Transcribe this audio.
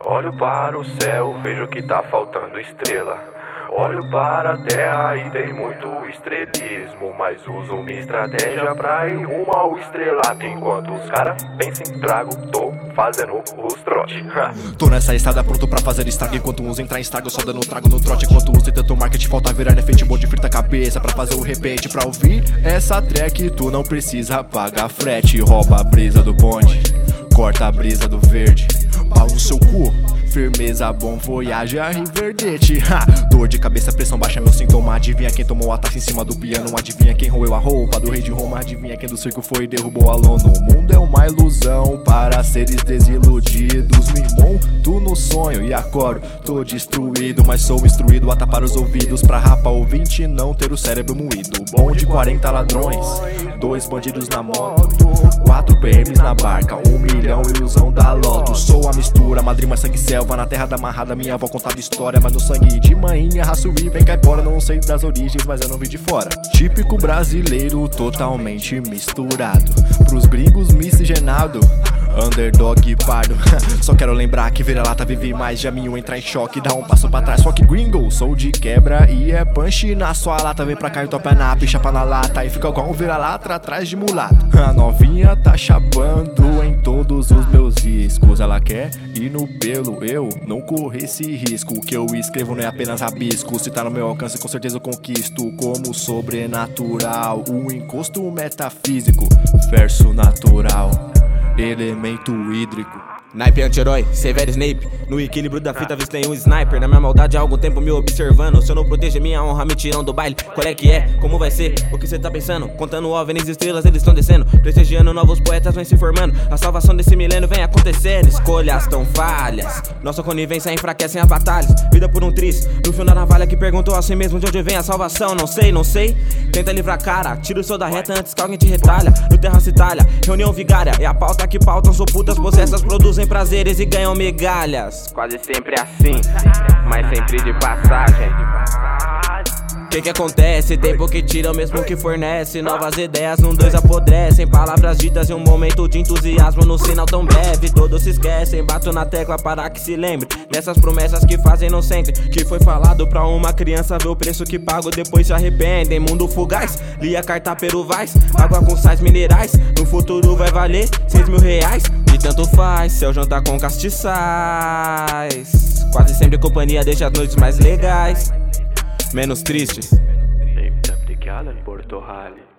Olho para o céu, vejo que tá faltando estrela. Olho para a terra e tem muito estrelismo, mas uso minha estratégia pra ir rumo ao estrelato. Enquanto os caras pensam em trago, tô fazendo os trote. Tô nessa estrada pronto pra fazer estrago, enquanto uns entrar em estrago, só dando trago no trote. Enquanto uns tentam marketing, falta virar efeito bom de frita cabeça pra fazer o repente. Pra ouvir essa track, tu não precisa pagar frete. Rouba a brisa do bonde, corta a brisa do verde, pau no seu cu, firmeza, bom voyage, a Riverdete. Dor de cabeça, pressão baixa, meu sintoma. Adivinha quem tomou a taça em cima do piano? Adivinha quem roeu a roupa do rei de Roma? Adivinha quem do circo foi e derrubou a lona? O mundo é uma ilusão para seres desiludidos. Me monto no sonho e acordo, tô destruído, mas sou instruído a tapar os ouvidos pra rapa ouvinte não ter o cérebro moído. Bom de 40 ladrões, 2 bandidos na moto, 4 PMs na barca, 1 milhão ilusão da loto. Sou a mistura, madrinha, sangue, selva, na terra da amarrada. Minha avó contava história, mas no sangue de manhinha, raço e vem caipora. Não sei das origens, mas eu não vi de fora. Típico brasileiro, totalmente misturado, pros gringos miscigenado, underdog pardo. Só quero lembrar que vira-lata vive mais de mim, entrar em choque, dá um passo pra trás. Fuck gringo, sou de quebra e é punch na sua lata. Vem pra cá e topa na chapa na lata e fica igual um vira-lata atrás de mulato. A novinha tá chapando em todos os meus riscos. Ela quer ir no pelo, eu não corro esse risco. O que eu escrevo não é apenas rabisco, se tá no meu alcance com certeza eu conquisto. Como sobrenatural, um encosto metafísico, verso natural, elemento hídrico. Naipe anti-herói, Severo Snape. No equilíbrio da fita avistei um sniper. Na minha maldade há algum tempo me observando. Se eu não proteger minha honra, me tiram do baile. Qual é que é? Como vai ser? O que cê tá pensando? Contando OVNIs e estrelas, eles estão descendo. Prestigiando novos poetas, vem se formando. A salvação desse milênio vem acontecendo. Escolhas tão falhas, nossa conivência enfraquecem as batalhas. Vida por um triz, no fio da navalha que perguntou a si mesmo de onde vem a salvação. Não sei, não sei. Tenta livrar a cara, tira o seu da reta antes que alguém te retalha. No terra se talha, reunião vigária. É a pauta que pautam, sou putas possessas, produzem prazeres e ganham migalhas. Quase sempre assim, mas sempre de passagem. Que acontece? Tempo que tira o mesmo que fornece. Novas ideias num dois apodrecem. Palavras ditas em um momento de entusiasmo, no sinal tão breve todos se esquecem. Bato na tecla para que se lembre dessas promessas que fazem não sentem. Que foi falado pra uma criança ver o preço que pago, depois se arrependem. Mundo fugaz, li a carta peruvaz. Água com sais minerais, no futuro vai valer 6 mil reais. E tanto faz, se eu jantar com castiçais. Quase sempre companhia deixa as noites mais legais, menos tristes. Porto Rally.